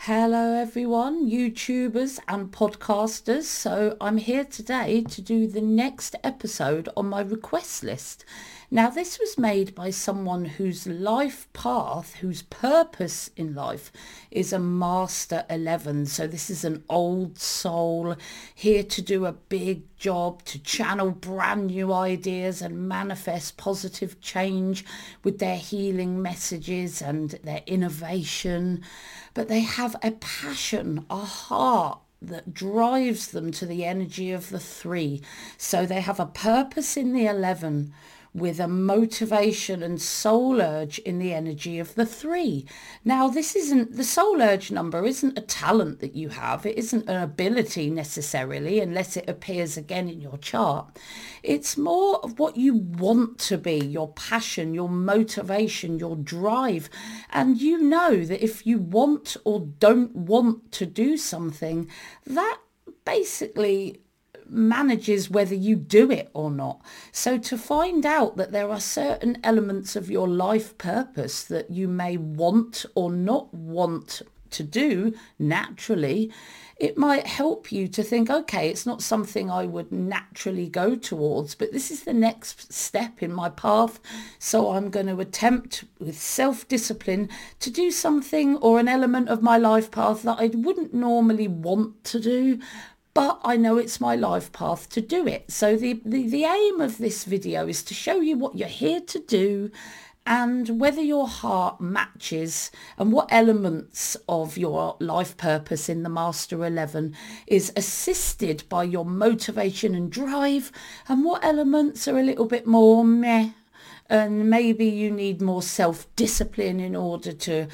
Hello everyone, YouTubers and podcasters. So I'm here today to do the next episode on my request list. Now this was made by someone whose life path, whose purpose in life is a Master 11. So this is an old soul here to do a big job, to channel brand new ideas and manifest positive change with their healing messages and their innovation. But they have a passion, a heart that drives them to the energy of the 3. So they have a purpose in the 11 with a motivation and soul urge in the energy of the 3. Now, the soul urge number isn't a talent that you have. It isn't an ability necessarily, unless it appears again in your chart. It's more of what you want to be, your passion, your motivation, your drive. And you know that if you want or don't want to do something, that basically manages whether you do it or not. So to find out that there are certain elements of your life purpose that you may want or not want to do naturally, it might help you to think, okay, it's not something I would naturally go towards, but this is the next step in my path. So I'm going to attempt with self-discipline to do something or an element of my life path that I wouldn't normally want to do, but I know it's my life path to do it. So the aim of this video is to show you what you're here to do and whether your heart matches and what elements of your life purpose in the Master 11 is assisted by your motivation and drive, and what elements are a little bit more meh, and maybe you need more self-discipline in order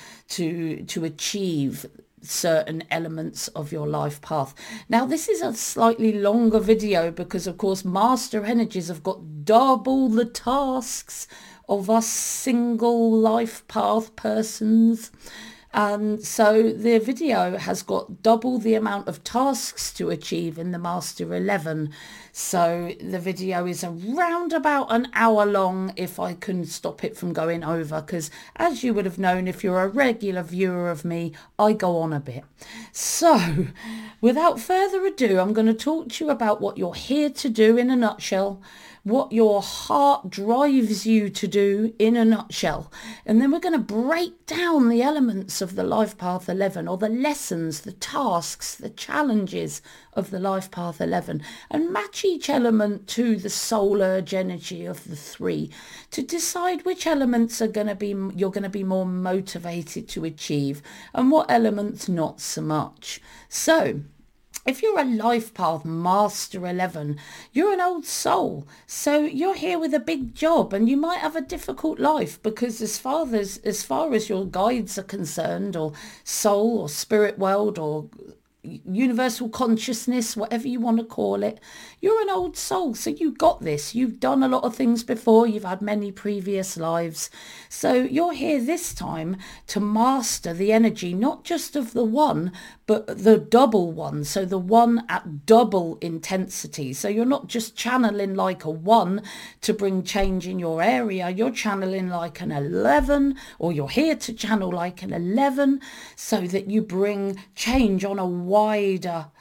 to achieve certain elements of your life path. Now this is a slightly longer video because of course Master Energies have got double the tasks of us single life path persons. And so the video has got double the amount of tasks to achieve in the Master 11. So the video is around about an hour long if I can stop it from going over, because as you would have known if you're a regular viewer of me, I go on a bit. So without further ado, I'm going to talk to you about what you're here to do in a nutshell, what your heart drives you to do in a nutshell. And then we're going to break down the elements of the Life Path 11, or the lessons, the tasks, the challenges of the Life Path 11, and match each element to the soul urge energy of the 3 to decide which elements you're going to be more motivated to achieve and what elements not so much. So if you're a life path Master 11, you're an old soul. So you're here with a big job and you might have a difficult life because as far as your guides are concerned, or soul or spirit world or universal consciousness, whatever you want to call it, you're an old soul. So you got this. You've done a lot of things before. You've had many previous lives. So you're here this time to master the energy, not just of the 1, but the double 1. So the 1 at double intensity. So you're not just channeling like a 1 to bring change in your area. You're channeling like an 11, or you're here to channel like an 11 so that you bring change on a wider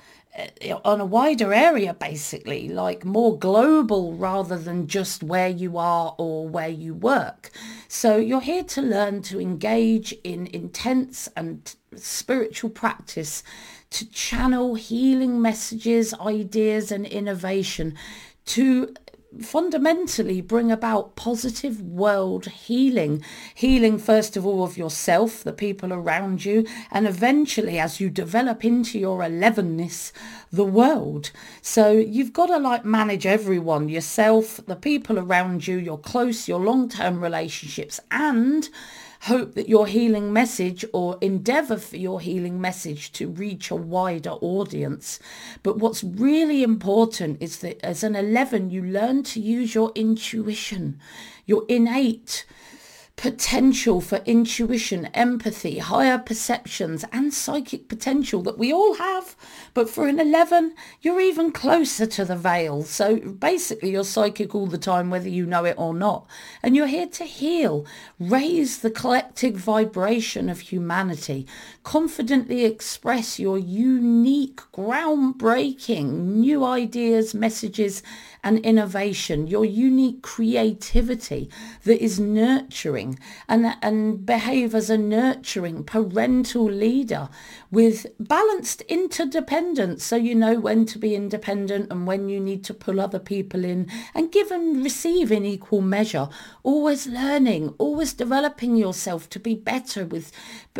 area, basically, like more global rather than just where you are or where you work. So you're here to learn to engage in intense and spiritual practice to channel healing messages, ideas and innovation to fundamentally bring about positive world healing first of all of yourself, the people around you, and eventually as you develop into your 11ness, the world. So you've got to manage everyone, yourself, the people around you, your close, your long-term relationships, and hope that your healing message, or endeavour for your healing message, to reach a wider audience. But what's really important is that as an 11, you learn to use your intuition, your innate potential for intuition, empathy, higher perceptions and psychic potential that we all have. But for an 11, you're even closer to the veil. So basically you're psychic all the time, whether you know it or not. And you're here to heal, raise the collective vibration of humanity, confidently express your unique, groundbreaking, new ideas, messages and innovation, your unique creativity that is nurturing and behave as a nurturing parental leader with balanced interdependence, so you know when to be independent and when you need to pull other people in, and give and receive in equal measure, always learning, always developing yourself to be better with,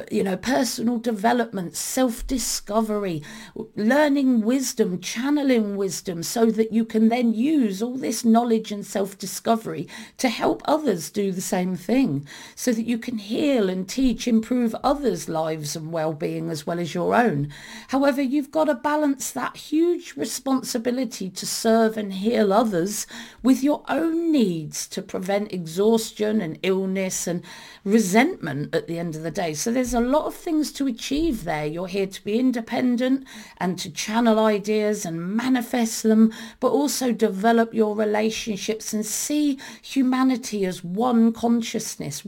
personal development, self-discovery, learning wisdom, channeling wisdom, so that you can then use all this knowledge and self-discovery to help others do the same thing, so that you can heal and teach, improve others' lives and well-being as well as your own. However, you've got to balance that huge responsibility to serve and heal others with your own needs to prevent exhaustion and illness and resentment at the end of the day. So there's a lot of things to achieve there. You're here to be independent and to channel ideas and manifest them, but also develop your relationships and see humanity as one consciousness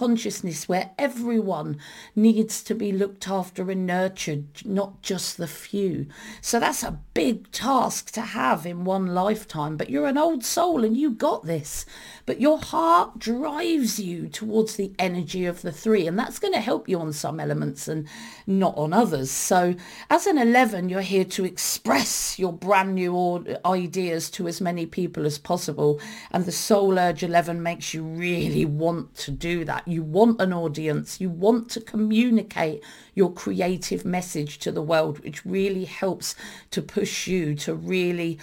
where everyone needs to be looked after and nurtured, not just the few. So that's a big task to have in one lifetime, but you're an old soul and you got this. But your heart drives you towards the energy of the 3, and that's going to help you on some elements and not on others. So as an 11, you're here to express your brand new ideas to as many people as possible, and the Soul Urge 11 makes you really want to do that. You want an audience, you want to communicate your creative message to the world, which really helps to push you to really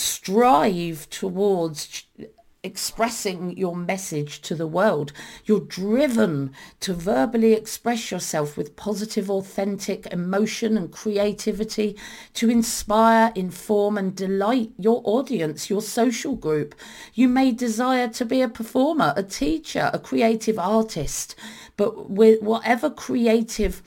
strive towards expressing your message to the world. You're driven to verbally express yourself with positive, authentic emotion and creativity to inspire, inform and delight your audience, your social group. You may desire to be a performer, a teacher, a creative artist, but with whatever creative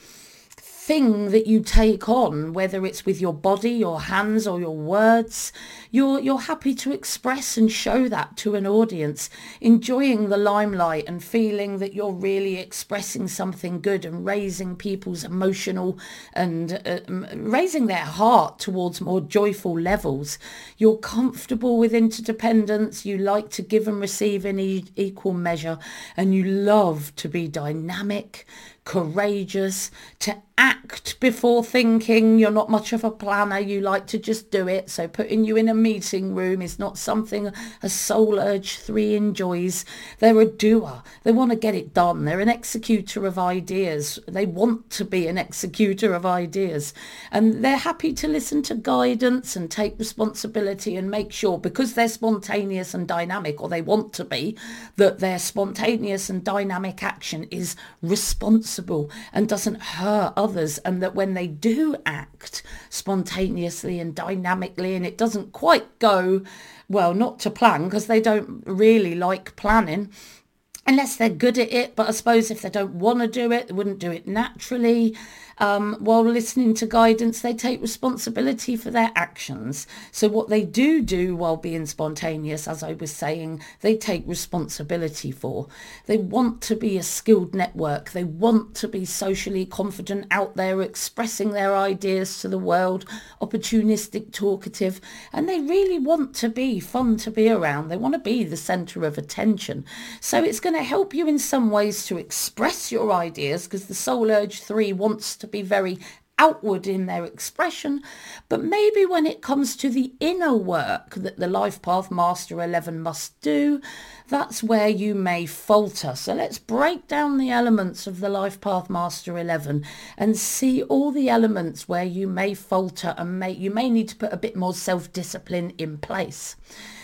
thing that you take on, whether it's with your body, your hands or your words, you're happy to express and show that to an audience, enjoying the limelight and feeling that you're really expressing something good and raising people's emotional and raising their heart towards more joyful levels. You're comfortable with interdependence, you like to give and receive in equal measure, and you love to be dynamic, courageous, to act before thinking. You're not much of a planner, you like to just do it. So putting you in a meeting room is not something a Soul Urge 3 enjoys. They're a doer, they want to get it done, they're an executor of ideas, they want to be an executor of ideas, and they're happy to listen to guidance and take responsibility and make sure, because they're spontaneous and dynamic, or they want to be, that their spontaneous and dynamic action is responsible and doesn't hurt others, and that when they do act spontaneously and dynamically and it doesn't quite go well, not to plan, because they don't really like planning unless they're good at it, but I suppose if they don't want to do it, they wouldn't do it naturally. While listening to guidance, they take responsibility for their actions. So what they do while being spontaneous, as I was saying, they take responsibility for. They want to be a skilled network. They want to be socially confident, out there expressing their ideas to the world, opportunistic, talkative, and they really want to be fun to be around. They want to be the centre of attention. So it's going to help you in some ways to express your ideas, because the Soul Urge 3 wants to be very outward in their expression, but maybe when it comes to the inner work that the Life Path Master 11 must do, that's where you may falter. So let's break down the elements of the Life Path Master 11 and see all the elements where you may falter and you may need to put a bit more self-discipline in place.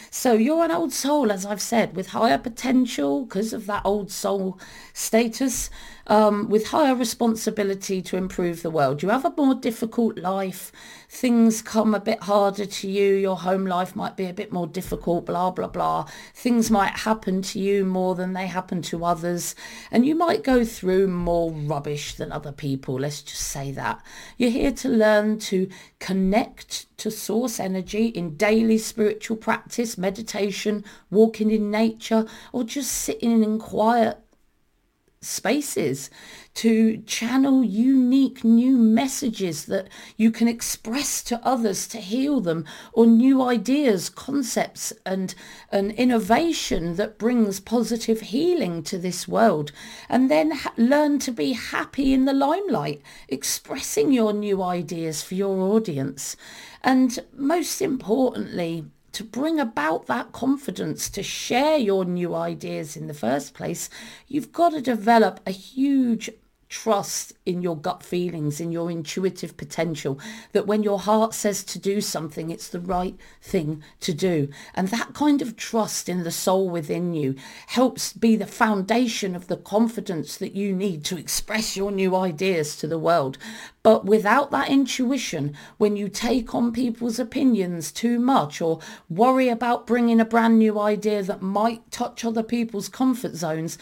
So you're an old soul, as I've said, with higher potential because of that old soul status, with higher responsibility to improve the world. You have a more difficult life. Things come a bit harder to you. Your home life might be a bit more difficult, blah, blah, blah. Things might happen to you more than they happen to others. And you might go through more rubbish than other people. Let's just say that. You're here to learn to connect to source energy in daily spiritual practice, meditation, walking in nature, or just sitting in quiet spaces to channel unique new messages that you can express to others to heal them, or new ideas, concepts and an innovation that brings positive healing to this world. And then learn to be happy in the limelight, expressing your new ideas for your audience. And most importantly, to bring about that confidence to share your new ideas in the first place, you've got to develop a huge trust in your gut feelings, in your intuitive potential, that when your heart says to do something, it's the right thing to do. And that kind of trust in the soul within you helps be the foundation of the confidence that you need to express your new ideas to the world. But without that intuition, when you take on people's opinions too much, or worry about bringing a brand new idea that might touch other people's comfort zones,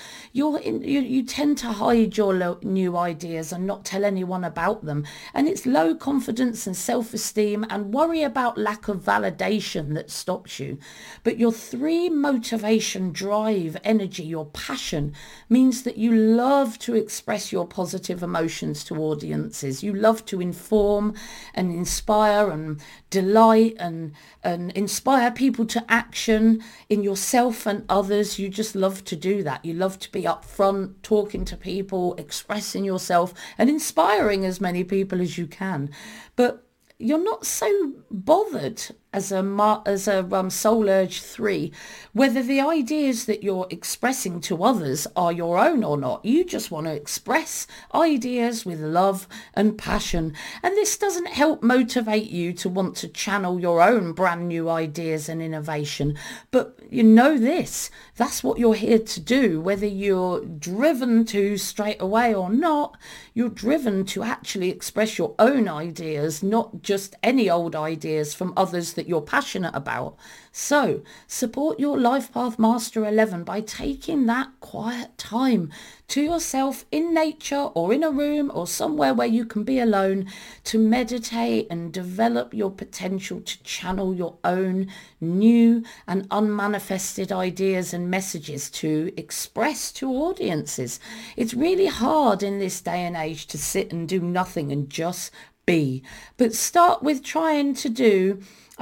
you tend to hide your new ideas and not tell anyone about them. And it's low confidence and self-esteem and worry about lack of validation that stops you. But your 3 motivation, drive, energy, your passion means that you love to express your positive emotions to audiences. You love to inform and inspire and delight and inspire people to action in yourself and others. You just love to do that. You love to be upfront, talking to people, expressing yourself and inspiring as many people as you can. But you're not so bothered as a Soul Urge 3 whether the ideas that you're expressing to others are your own or not. You just want to express ideas with love and passion, and this doesn't help motivate you to want to channel your own brand new ideas and innovation. But you know this, that's what you're here to do, whether you're driven to straight away or not. You're driven to actually express your own ideas, not just any old ideas from others that you're passionate about. So support your Life Path Master 11 by taking that quiet time to yourself in nature or in a room or somewhere where you can be alone to meditate and develop your potential to channel your own new and unmanifested ideas and messages to express to audiences. It's really hard in this day and age to sit and do nothing and just be. But start with trying to do,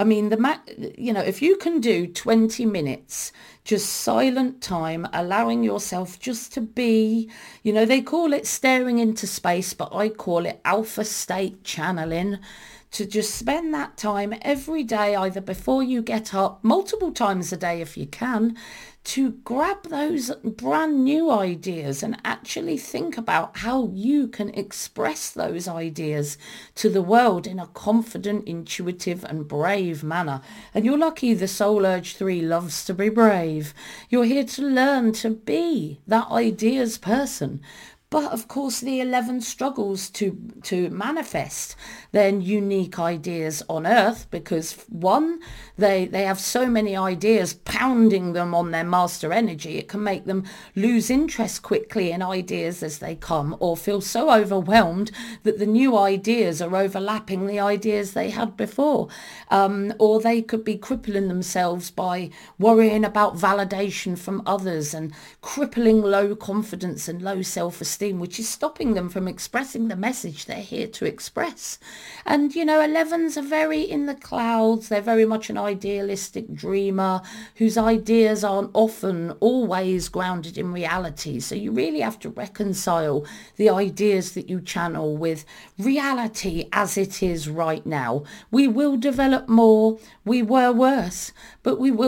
if you can do 20 minutes, just silent time, allowing yourself just to be, they call it staring into space, but I call it alpha state channeling. To just spend that time every day, either before you get up, multiple times a day if you can, to grab those brand new ideas and actually think about how you can express those ideas to the world in a confident, intuitive and brave manner. And you're lucky the Soul Urge 3 loves to be brave. You're here to learn to be that ideas person. But of course, the 11 struggles to manifest their unique ideas on Earth because, one, they have so many ideas pounding them on their master energy. It can make them lose interest quickly in ideas as they come, or feel so overwhelmed that the new ideas are overlapping the ideas they had before. Or they could be crippling themselves by worrying about validation from others and crippling low confidence and low self-esteem, which is stopping them from expressing the message they're here to express. And 11s are very in the clouds. They're very much an idealistic dreamer whose ideas aren't often always grounded in reality. So you really have to reconcile the ideas that you channel with reality as it is right now. We will develop more. We were worse, but we will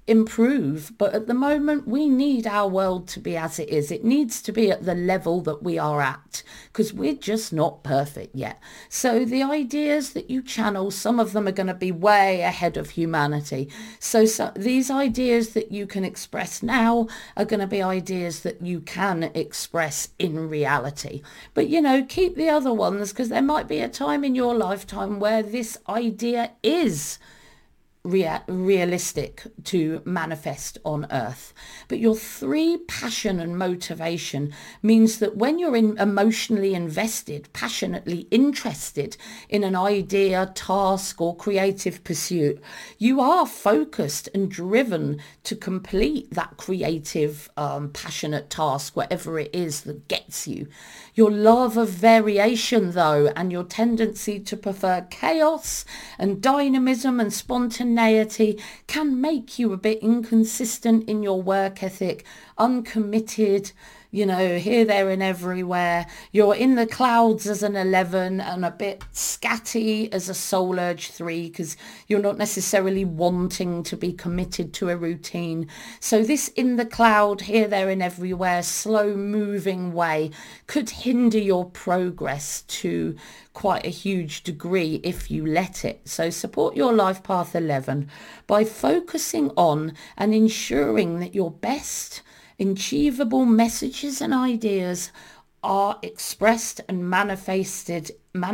improve, but at the moment we need our world to be as it is. It needs to be at the level that we are at, because we're just not perfect yet. So the ideas that you channel, some of them are going to be way ahead of humanity. So these ideas that you can express now are going to be ideas that you can express in reality. But keep the other ones, because there might be a time in your lifetime where this idea is realistic to manifest on earth. But your 3 passion and motivation means that when you're emotionally invested, passionately interested in an idea, task or creative pursuit, you are focused and driven to complete that creative, passionate task, whatever it is that gets you. Your love of variation, though, and your tendency to prefer chaos and dynamism and spontaneity can make you a bit inconsistent in your work ethic, uncommitted, here, there and everywhere. You're in the clouds as an 11 and a bit scatty as a Soul Urge 3, because you're not necessarily wanting to be committed to a routine. So this in the cloud, here, there and everywhere, slow moving way could hinder your progress to quite a huge degree if you let it. So support your life path 11 by focusing on and ensuring that your best achievable messages and ideas are expressed and manifested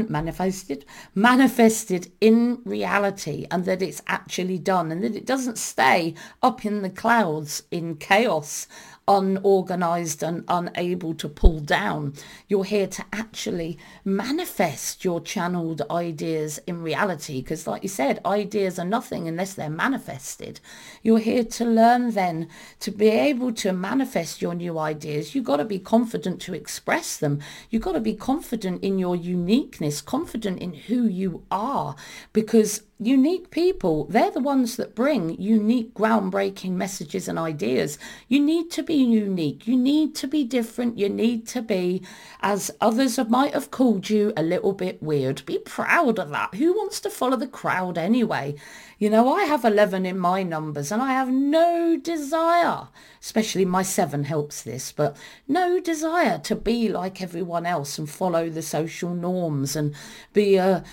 in reality, and that it's actually done, and that it doesn't stay up in the clouds in chaos, unorganized and unable to pull down. You're here to actually manifest your channeled ideas in reality, because like you said, ideas are nothing unless they're manifested. You're here to learn then to be able to manifest your new ideas. You've got to be confident to express them. You've got to be confident in your uniqueness, confident in who you are, because unique people, they're the ones that bring unique, groundbreaking messages and ideas. You need to be unique. You need to be different. You need to be, as others might have called you, a little bit weird. Be proud of that. Who wants to follow the crowd anyway? I have 11 in my numbers, and I have no desire, especially my 7 helps this, but no desire to be like everyone else and follow the social norms and be a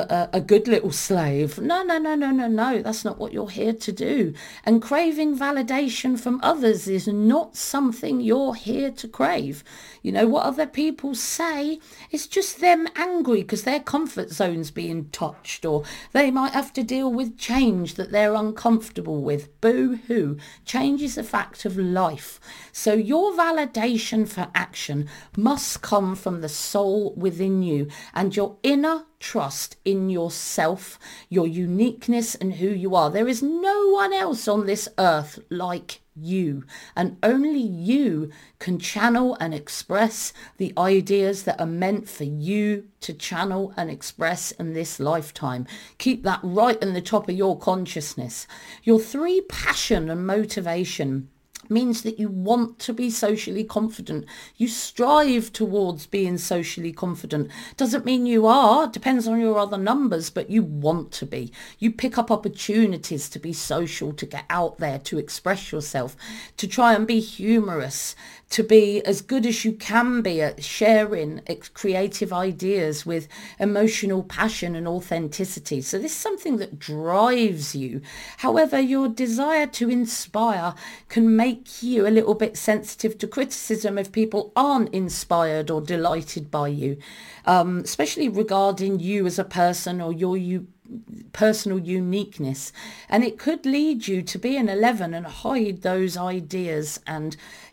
good little slave. No. That's not what you're here to do. And craving validation from others is not something you're here to crave. What other people say is just them angry because their comfort zone's being touched, or they might have to deal with change that they're uncomfortable with. Boo-hoo. Change is a fact of life. So your validation for action must come from the soul within you and your inner trust in yourself, your uniqueness and who you are. There is no one else on this earth like you, and only you can channel and express the ideas that are meant for you to channel and express in this lifetime. Keep that right in the top of your consciousness. Your 3 passion and motivation means that you want to be socially confident. You strive towards being socially confident. Doesn't mean you are, depends on your other numbers, but you want to be. You pick up opportunities to be social, to get out there, to express yourself, to try and be humorous, to be as good as you can be at sharing creative ideas with emotional passion and authenticity. So this is something that drives you. However, your desire to inspire can make you a little bit sensitive to criticism if people aren't inspired or delighted by you, especially regarding you as a person or your personal uniqueness. And it could lead you to be an 11 and hide those ideas and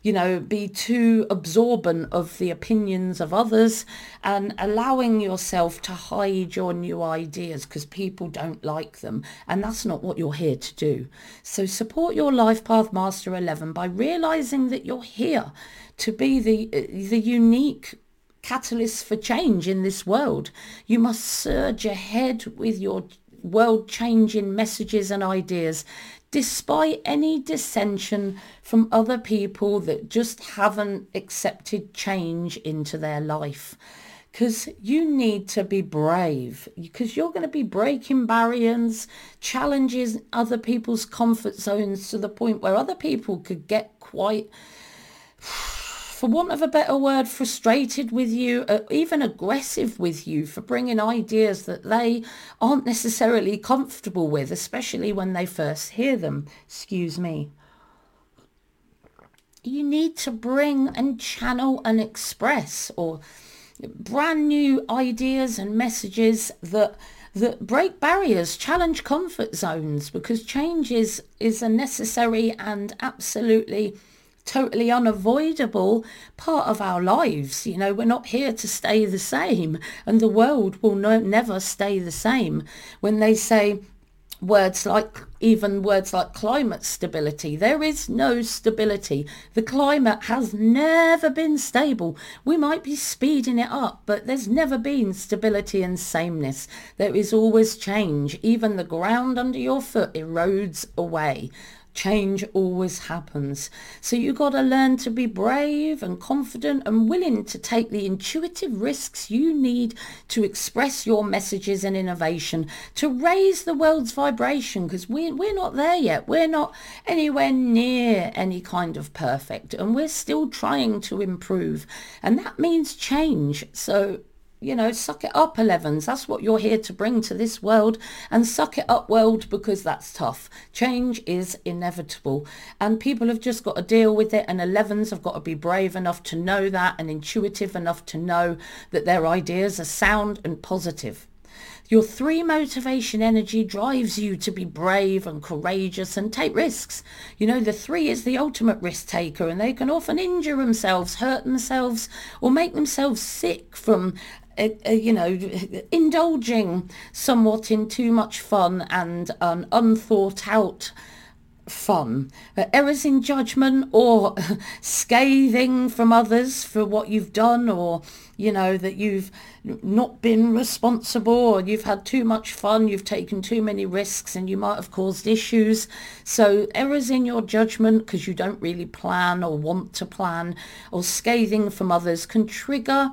be too absorbent of the opinions of others and allowing yourself to hide your new ideas because people don't like them, and that's not what you're here to do. So support your Life Path Master 11 by realizing that you're here to be the unique catalyst for change in this world. You must surge ahead with your world-changing messages and ideas, despite any dissension from other people that just haven't accepted change into their life. because you need to be brave, because you're going to be breaking barriers, challenges other people's comfort zones to the point where other people could get quite, for want of a better word, frustrated with you, even aggressive with you for bringing ideas that they aren't necessarily comfortable with, especially when they first hear them. Excuse me. You need to bring and channel and express or brand new ideas and messages that break barriers, challenge comfort zones, because change is a necessary and absolutely totally unavoidable part of our lives. You know, we're not here to stay the same, and the world will never stay the same. When they say words like climate stability, there is no stability. The climate has never been stable. We might be speeding it up, but there's never been stability and sameness. There is always change. Even the ground under your foot erodes away. Change always happens. So you got to learn to be brave and confident and willing to take the intuitive risks you need to express your messages and innovation, to raise the world's vibration, because we're not there yet. We're not anywhere near any kind of perfect, and we're still trying to improve. And that means change. So suck it up, 11s. That's what you're here to bring to this world. And suck it up, world, because that's tough. Change is inevitable. And people have just got to deal with it. And 11s have got to be brave enough to know that, and intuitive enough to know that their ideas are sound and positive. Your 3 motivation energy drives you to be brave and courageous and take risks. The 3 is the ultimate risk taker, and they can often injure themselves, hurt themselves, or make themselves sick from indulging somewhat in too much fun and unthought out fun. Errors in judgment, or scathing from others for what you've done, or that you've not been responsible, or you've had too much fun, you've taken too many risks, and you might have caused issues. So errors in your judgment because you don't really plan or want to plan, or scathing from others can trigger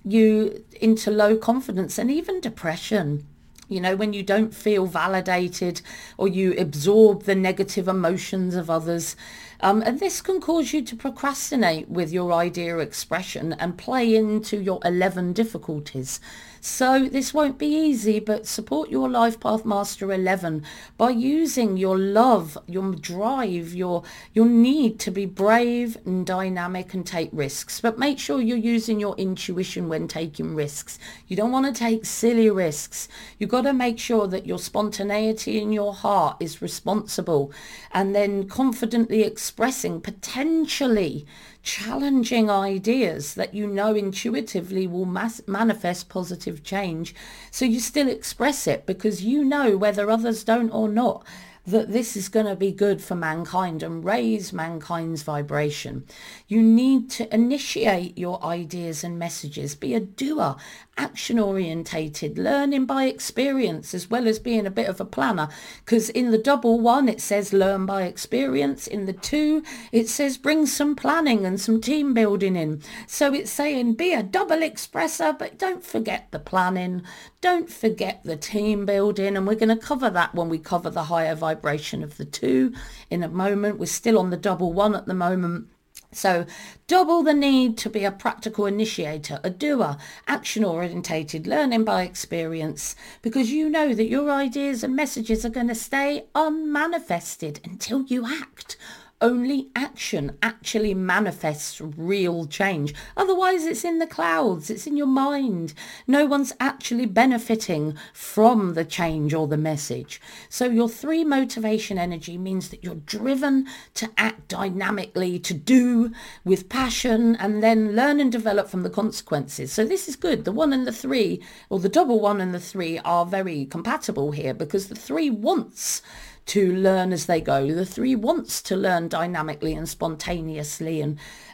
you into low confidence and even depression. When you don't feel validated, or you absorb the negative emotions of others. And this can cause you to procrastinate with your idea expression and play into your 11 difficulties. So this won't be easy, but support your Life Path Master 11 by using your love, your drive, your need to be brave and dynamic and take risks. But make sure you're using your intuition when taking risks. You don't want to take silly risks. You've got to make sure that your spontaneity in your heart is responsible, and then confidently expressing potentially challenging ideas that intuitively will manifest positive change. So you still express it because whether others don't or not, that this is going to be good for mankind and raise mankind's vibration. You need to initiate your ideas and messages. Be a doer, action orientated, learning by experience, as well as being a bit of a planner. Because in the double 1, it says learn by experience. In the 2, it says bring some planning and some team building in. So it's saying be a double expresser, but don't forget the planning. Don't forget the team building. And we're going to cover that when we cover the higher vibration of the 2 in a moment. We're still on the double 1 at the moment. So double the need to be a practical initiator, a doer, action-orientated, learning by experience, because you know that your ideas and messages are going to stay unmanifested until you act. Only action actually manifests real change. Otherwise, it's in the clouds. It's in your mind. No one's actually benefiting from the change or the message. So your 3 motivation energy means that you're driven to act dynamically, to do with passion, and then learn and develop from the consequences. So this is good. The 1 and the 3, or the double 1 and the 3, are very compatible here, because the 3 wants to learn as they go. The 3 wants to learn dynamically and spontaneously and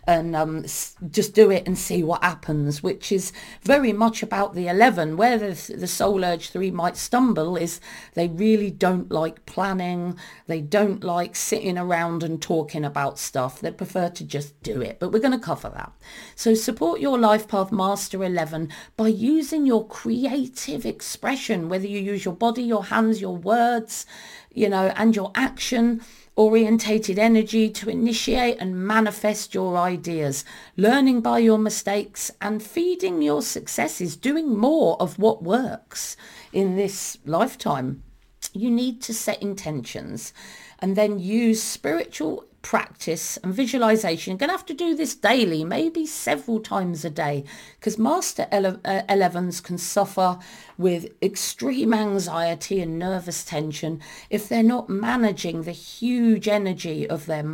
and just do it and see what happens, which is very much about the 11. Where the Soul Urge 3 might stumble is they really don't like planning. They don't like sitting around and talking about stuff. They prefer to just do it, but we're going to cover that. So support your Life Path Master 11 by using your creative expression, whether you use your body, your hands, your words, and your action orientated energy to initiate and manifest your ideas, learning by your mistakes and feeding your successes, doing more of what works in this lifetime. You need to set intentions and then use spiritual practice and visualization. You're going to have to do this daily, maybe several times a day, because Master 11s can suffer with extreme anxiety and nervous tension if they're not managing the huge energy of their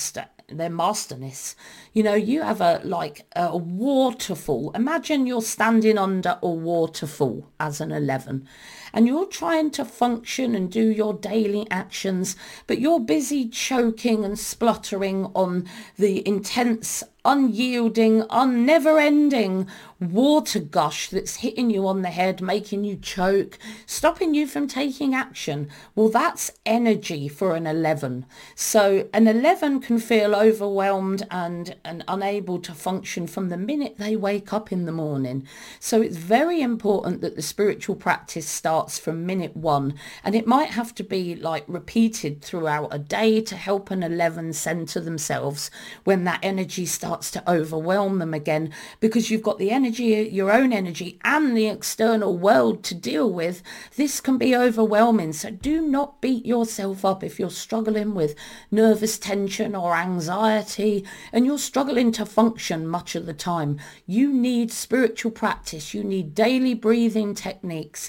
masterness. You have a waterfall. Imagine you're standing under a waterfall as an 11 and you're trying to function and do your daily actions, but you're busy choking and spluttering on the intense, unyielding, never-ending water gush that's hitting you on the head, making you choke, stopping you from taking action. Well, that's energy for an 11. So an 11 can feel overwhelmed and unable to function from the minute they wake up in the morning. So it's very important that the spiritual practice starts from minute 1, and it might have to be repeated throughout a day to help an 11 center themselves when that energy starts to overwhelm them again, because you've got the energy, your own energy, and the external world to deal with. This can be overwhelming, so do not beat yourself up if you're struggling with nervous tension or anxiety and you're struggling to function much of the time. You need spiritual practice. You need daily breathing techniques,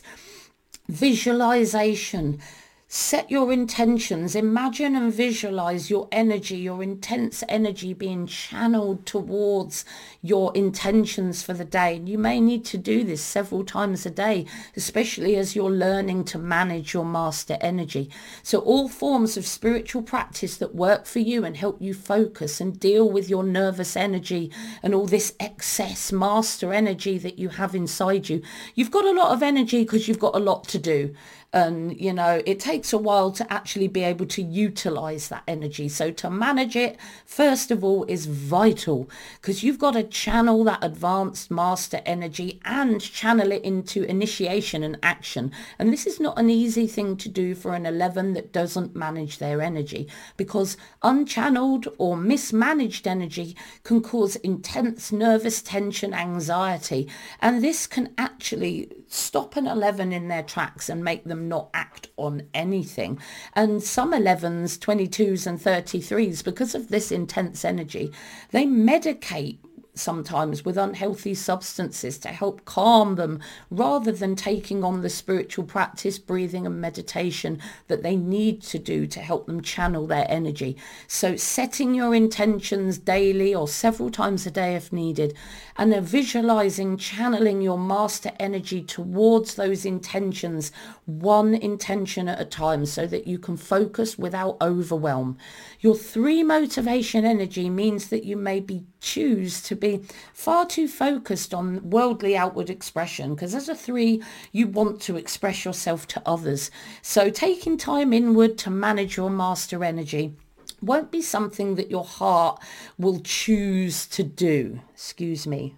visualization. Set your intentions. Imagine and visualize your energy, your intense energy being channeled towards your intentions for the day. And you may need to do this several times a day, especially as you're learning to manage your master energy. So all forms of spiritual practice that work for you and help you focus and deal with your nervous energy and all this excess master energy that you have inside you. You've got a lot of energy because you've got a lot to do. And, it takes a while to actually be able to utilize that energy. So to manage it, first of all, is vital, because you've got to channel that advanced master energy and channel it into initiation and action. And this is not an easy thing to do for an 11 that doesn't manage their energy, because unchanneled or mismanaged energy can cause intense nervous tension, anxiety. And this can actually stop an 11 in their tracks and make them not act on anything. And some 11s, 22s and 33s, because of this intense energy, they medicate sometimes with unhealthy substances to help calm them, rather than taking on the spiritual practice, breathing and meditation that they need to do to help them channel their energy. So setting your intentions daily or several times a day if needed, and visualizing channeling your master energy towards those intentions, one intention at a time, so that you can focus without overwhelm. Your 3 motivation energy means that you may choose to be far too focused on worldly outward expression, because as a 3 you want to express yourself to others. So taking time inward to manage your master energy won't be something that your heart will choose to do. Excuse me.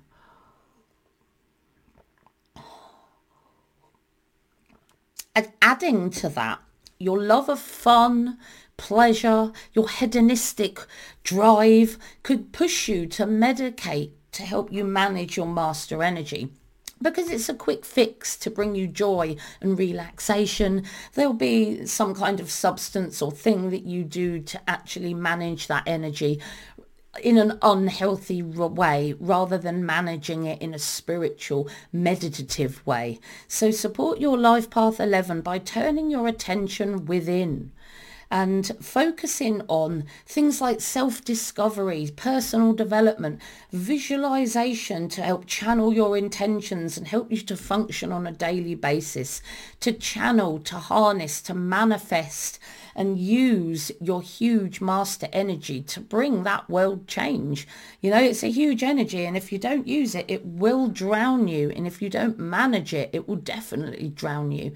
And adding to that, your love of fun, pleasure, your hedonistic drive could push you to medicate to help you manage your master energy, because it's a quick fix to bring you joy and relaxation. There'll be some kind of substance or thing that you do to actually manage that energy in an unhealthy way, rather than managing it in a spiritual, meditative way. So support your Life Path 11 by turning your attention within and focusing on things like self-discovery, personal development, visualization to help channel your intentions and help you to function on a daily basis, to channel, to harness, to manifest, and use your huge master energy to bring that world change. You know, it's a huge energy, and if you don't use it, it will drown you. And if you don't manage it, it will definitely drown you.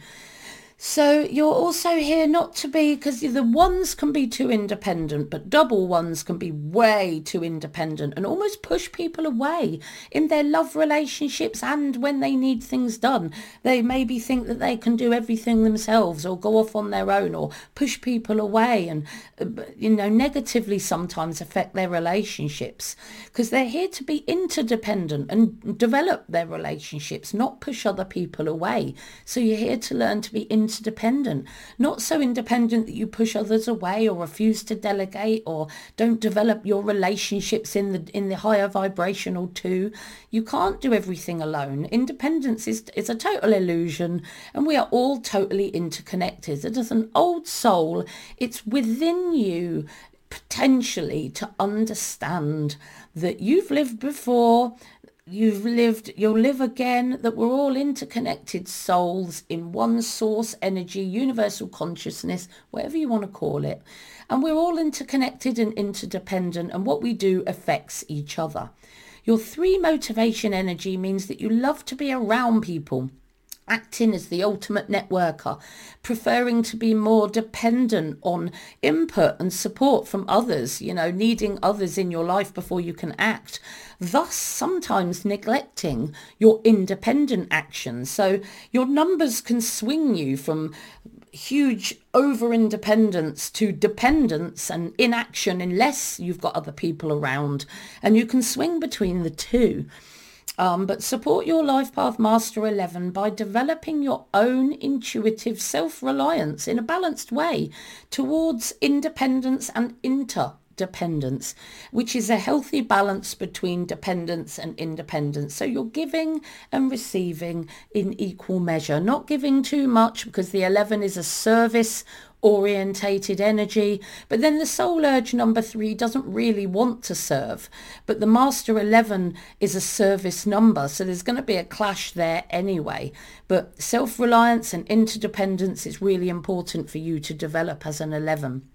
So you're also here not to be, because the ones can be too independent, but double ones can be way too independent and almost push people away in their love relationships and when they need things done. They maybe think that they can do everything themselves or go off on their own or push people away and, negatively sometimes affect their relationships, because they're here to be interdependent and develop their relationships, not push other people away. So you're here to learn to be interdependent, not so independent that you push others away or refuse to delegate or don't develop your relationships in the higher vibrational too. You can't do everything alone. Independence is a total illusion, and we are all totally interconnected. It is an old soul. It's within you potentially to understand that you've lived before, you'll live again, that we're all interconnected souls in one source energy, universal consciousness, whatever you want to call it. And we're all interconnected and interdependent, and what we do affects each other. Your 3 motivation energy means that you love to be around people, acting as the ultimate networker, preferring to be more dependent on input and support from others, needing others in your life before you can act, thus sometimes neglecting your independent actions. So your numbers can swing you from huge over-independence to dependence and inaction unless you've got other people around, and you can swing between the two. But support your Life Path Master 11 by developing your own intuitive self-reliance in a balanced way towards independence and interdependence, which is a healthy balance between dependence and independence. So you're giving and receiving in equal measure, not giving too much, because the 11 is a service orientated energy, but then the soul urge number 3 doesn't really want to serve, but the master 11 is a service number, so there's going to be a clash there anyway. But self-reliance and interdependence is really important for you to develop as an 11.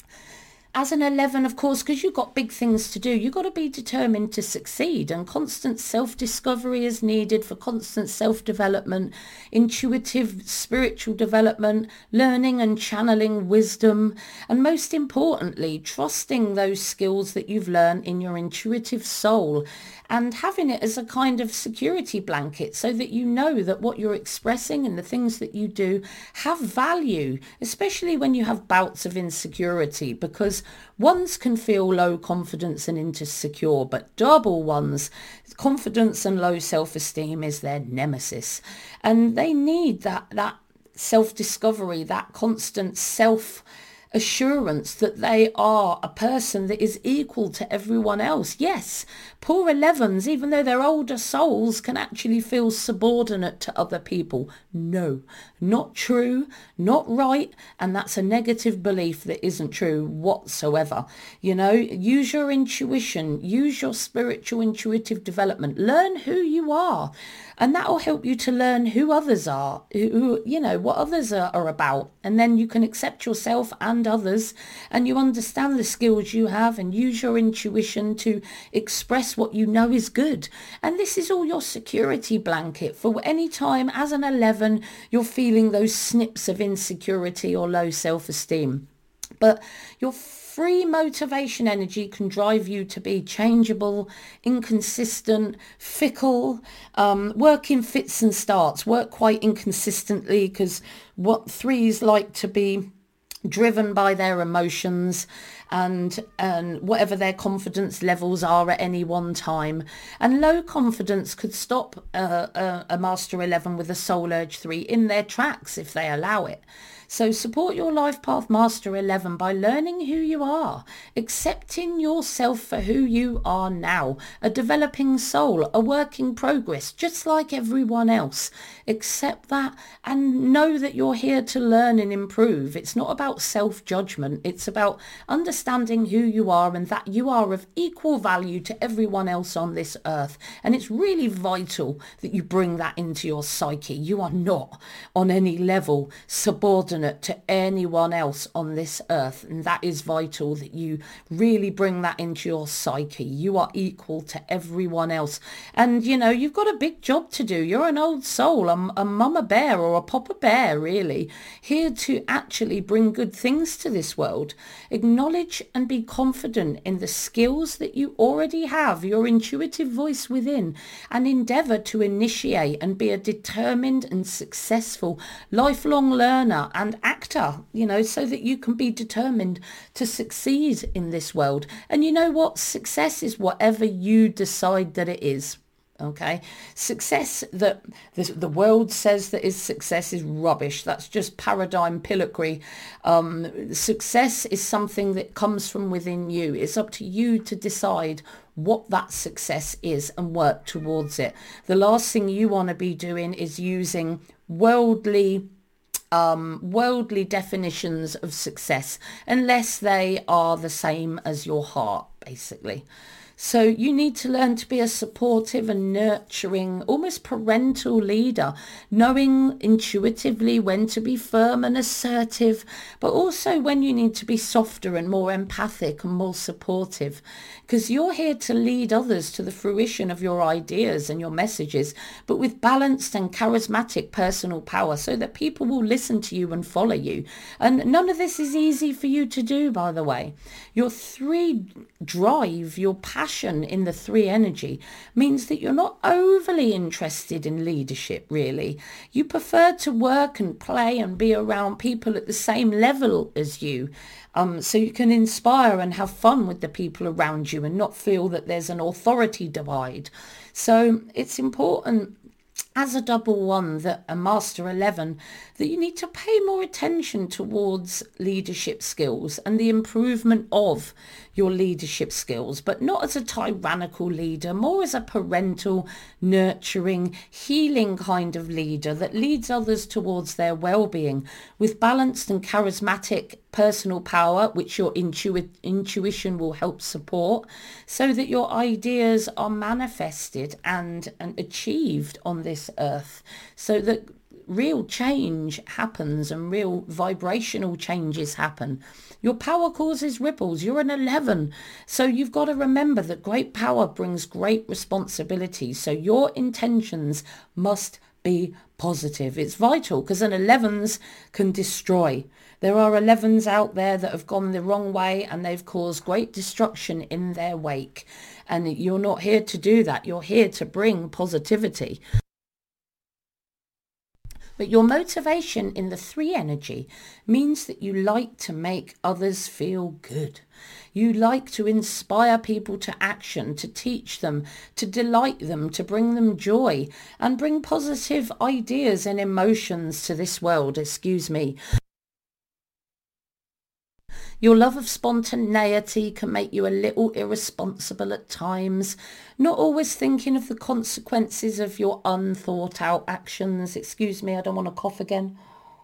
As an 11, of course, because you've got big things to do, you've got to be determined to succeed, and constant self-discovery is needed for constant self-development, intuitive spiritual development, learning and channeling wisdom, and most importantly, trusting those skills that you've learned in your intuitive soul and having it as a kind of security blanket so that you know that what you're expressing and the things that you do have value, especially when you have bouts of insecurity, because ones can feel low confidence and insecure, but double ones, confidence and low self-esteem is their nemesis. And they need that self-discovery, that constant self-assurance that they are a person that is equal to everyone else. Yes, poor 11s, even though they're older souls, can actually feel subordinate to other people. No, not true, not right, and that's a negative belief that isn't true whatsoever. Use your intuition, use your spiritual intuitive development, learn who you are, and that will help you to learn who others are, what others are about, and then you can accept yourself and others, and you understand the skills you have, and use your intuition to express what you know is good. And this is all your security blanket for any time as an 11 you're feeling those snips of insecurity or low self-esteem. But your 3 motivation energy can drive you to be changeable, inconsistent, fickle, work in fits and starts, work quite inconsistently, because what 3s like to be driven by their emotions, and whatever their confidence levels are at any one time. And low confidence could stop a Master 11 with a Soul Urge 3 in their tracks if they allow it. So support your Life Path Master 11 by learning who you are, accepting yourself for who you are now, a developing soul, a work in progress, just like everyone else. Accept that and know that you're here to learn and improve. It's not about self-judgment. It's about understanding who you are and that you are of equal value to everyone else on this earth. And it's really vital that you bring that into your psyche. You are not on any level subordinate to anyone else on this earth, and that is vital that you really bring that into your psyche. You are equal to everyone else, and you've got a big job to do. You're an old soul, a mama bear or a papa bear, really, here to actually bring good things to this world. Acknowledge and be confident in the skills that you already have, your intuitive voice within, and endeavour to initiate and be a determined and successful lifelong learner and actor, so that you can be determined to succeed in this world. And you know what? Success is whatever you decide that it is. Okay, success that the world says that is success is rubbish. That's just paradigm pillory. Success is something that comes from within you. It's up to you to decide what that success is and work towards it. The last thing you want to be doing is using worldly definitions of success unless they are the same as your heart, basically. So you need to learn to be a supportive and nurturing, almost parental leader, knowing intuitively when to be firm and assertive, but also when you need to be softer and more empathic and more supportive, because you're here to lead others to the fruition of your ideas and your messages, but with balanced and charismatic personal power so that people will listen to you and follow you. And none of this is easy for you to do, by the way. Your 3 drive, your passion in the 3 energy means that you're not overly interested in leadership, really. You prefer to work and play and be around people at the same level as you, so you can inspire and have fun with the people around you and not feel that there's an authority divide. So it's important as a double one, that a Master 11, that you need to pay more attention towards leadership skills and the improvement of your leadership skills, but not as a tyrannical leader, more as a parental, nurturing, healing kind of leader that leads others towards their well-being with balanced and charismatic personal power, which your intuition will help support, so that your ideas are manifested and achieved on this earth, so that real change happens and real vibrational changes happen. Your power causes ripples. You're an 11. So you've got to remember that great power brings great responsibility. So your intentions must be positive. It's vital, because an 11s can destroy. There are 11s out there that have gone the wrong way and they've caused great destruction in their wake. And you're not here to do that. You're here to bring positivity. But your motivation in the 3 energy means that you like to make others feel good. You like to inspire people to action, to teach them, to delight them, to bring them joy and bring positive ideas and emotions to this world. Your love of spontaneity can make you a little irresponsible at times, not always thinking of the consequences of your unthought out actions. I don't want to cough again.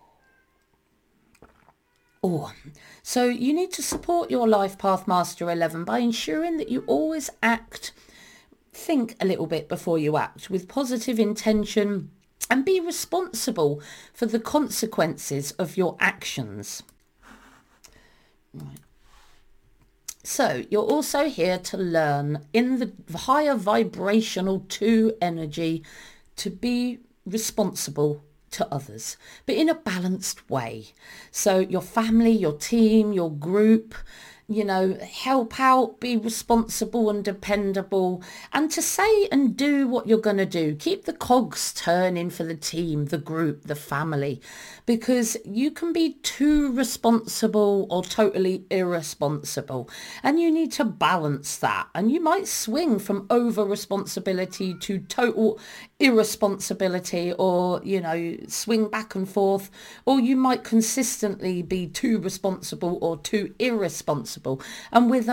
So you need to support your Life Path Master 11 by ensuring that you always think a little bit before you act with positive intention and be responsible for the consequences of your actions. Right. So you're also here to learn in the higher vibrational 2 energy to be responsible to others, but in a balanced way. So your family, your team, your group, help out, be responsible and dependable, and to say and do what you're going to do. Keep the cogs turning for the team, the group, the family, because you can be too responsible or totally irresponsible, and you need to balance that. And you might swing from over responsibility to total irresponsibility, or swing back and forth, or you might consistently be too responsible or too irresponsible. And with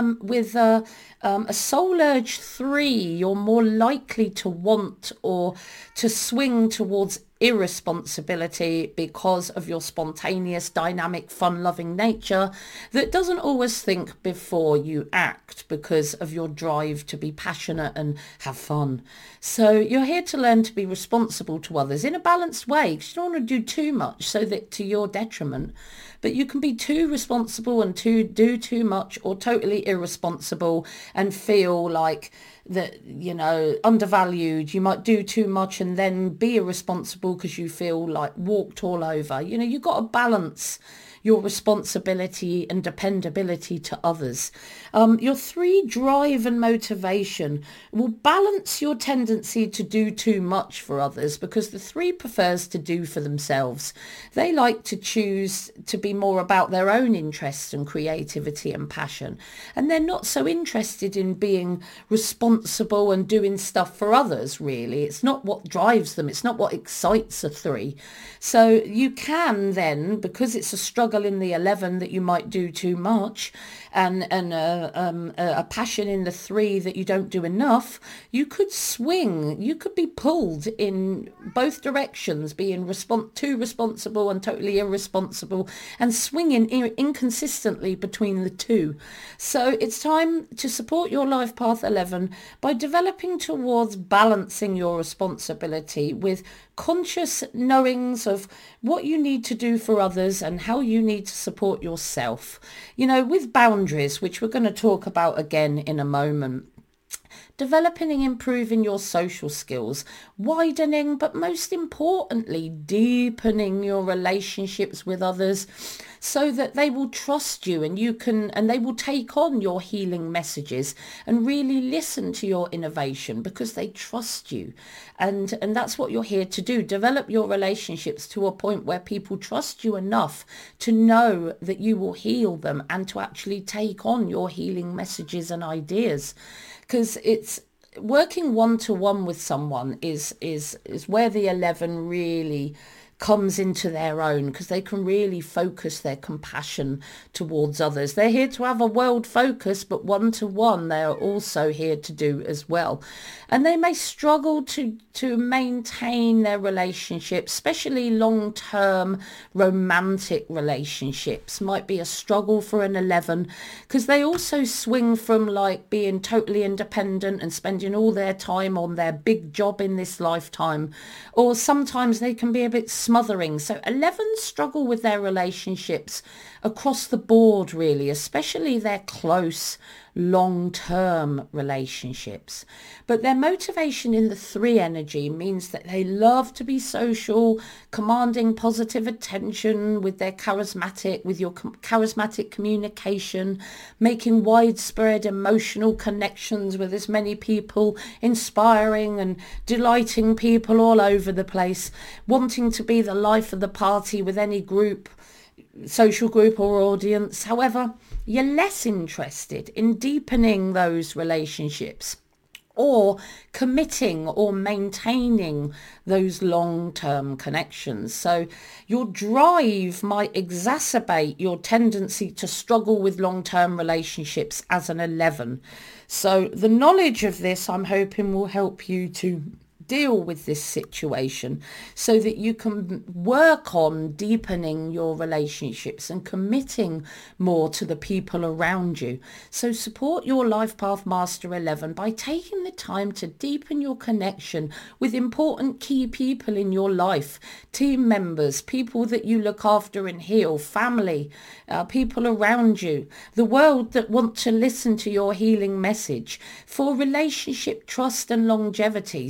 a soul urge 3, you're more likely to want or to swing towards irresponsibility because of your spontaneous, dynamic, fun-loving nature that doesn't always think before you act because of your drive to be passionate and have fun. So you're here to learn to be responsible to others in a balanced way, because you don't want to do too much so that to your detriment. But you can be too responsible and do too much, or totally irresponsible and feel like that, undervalued. You might do too much and then be irresponsible because you feel like walked all over. You've got to balance your responsibility and dependability to others. Your 3, drive and motivation, will balance your tendency to do too much for others, because the 3 prefers to do for themselves. They like to choose to be more about their own interests and creativity and passion. And they're not so interested in being responsible and doing stuff for others, really. It's not what drives them. It's not what excites a 3. So you can then, because it's a struggle in the 11 that you might do too much, and a passion in the 3 that you don't do enough, you could swing. You could be pulled in both directions, being too responsible and totally irresponsible, and swinging inconsistently between the 2. So it's time to support your life path 11 by developing towards balancing your responsibility with conscious knowings of what you need to do for others and how you need to support yourself, with boundaries, which we're going to talk about again in a moment. Developing and improving your social skills, widening, but most importantly, deepening your relationships with others so that they will trust you and they will take on your healing messages and really listen to your innovation because they trust you. And that's what you're here to do. Develop your relationships to a point where people trust you enough to know that you will heal them and to actually take on your healing messages and ideas. Because it's working one-to-one with someone is where the 11 really comes into their own, because they can really focus their compassion towards others. They're here to have a world focus, but one-to-one they are also here to do as well. And they may struggle to maintain their relationships, especially long-term romantic relationships might be a struggle for an 11, because they also swing from like being totally independent and spending all their time on their big job in this lifetime, or sometimes they can be a bit smothering. So 11s struggle with their relationships across the board, really, especially their close long-term relationships. But their motivation in the 3 energy means that they love to be social, commanding positive attention with your charismatic communication, making widespread emotional connections with as many people, inspiring and delighting people all over the place, wanting to be the life of the party with any group, social group or audience. However, you're less interested in deepening those relationships or committing or maintaining those long-term connections. So your drive might exacerbate your tendency to struggle with long-term relationships as an 11. So the knowledge of this, I'm hoping, will help you to deal with this situation so that you can work on deepening your relationships and committing more to the people around you. So support your Life Path Master 11 by taking the time to deepen your connection with important key people in your life, team members, people that you look after and heal, family, people around you, the world that want to listen to your healing message for relationship, trust and longevity, so that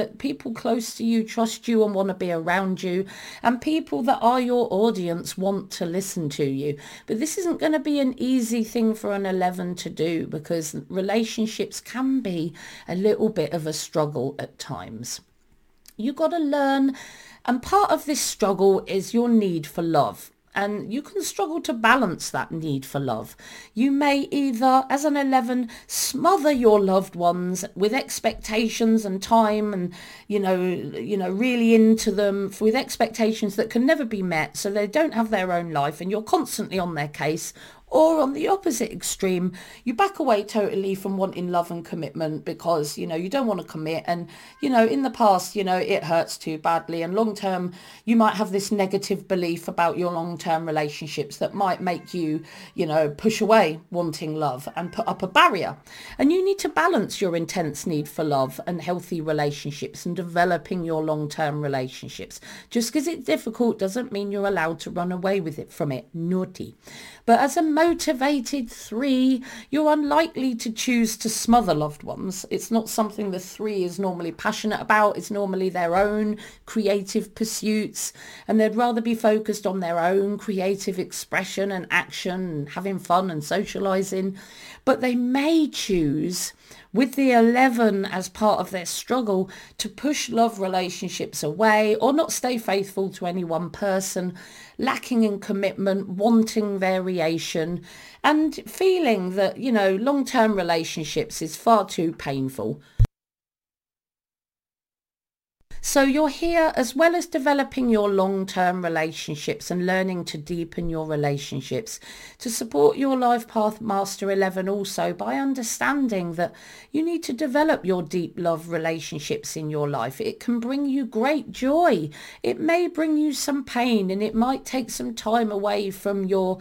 that people close to you trust you and want to be around you, and people that are your audience want to listen to you. But this isn't going to be an easy thing for an 11 to do, because relationships can be a little bit of a struggle at times. You've got to learn, and part of this struggle is your need for love. And you can struggle to balance that need for love. You may either, as an 11, smother your loved ones with expectations and time and, really into them with expectations that can never be met, so they don't have their own life and you're constantly on their case. Or on the opposite extreme, you back away totally from wanting love and commitment because, you don't want to commit. And, in the past, it hurts too badly. And long term, you might have this negative belief about your long-term relationships that might make you, push away wanting love and put up a barrier. And you need to balance your intense need for love and healthy relationships and developing your long-term relationships. Just because it's difficult doesn't mean you're allowed to run away with it from it. Naughty. But as a motivated 3, you're unlikely to choose to smother loved ones. It's not something the 3 is normally passionate about. It's normally their own creative pursuits, and they'd rather be focused on their own creative expression and action and having fun and socializing. But they may choose, with the 11 as part of their struggle, to push love relationships away or not stay faithful to any one person, lacking in commitment, wanting variation, and feeling that, long-term relationships is far too painful. So you're here, as well as developing your long-term relationships and learning to deepen your relationships, to support your life path Master 11 also by understanding that you need to develop your deep love relationships in your life. It can bring you great joy. It may bring you some pain, and it might take some time away from your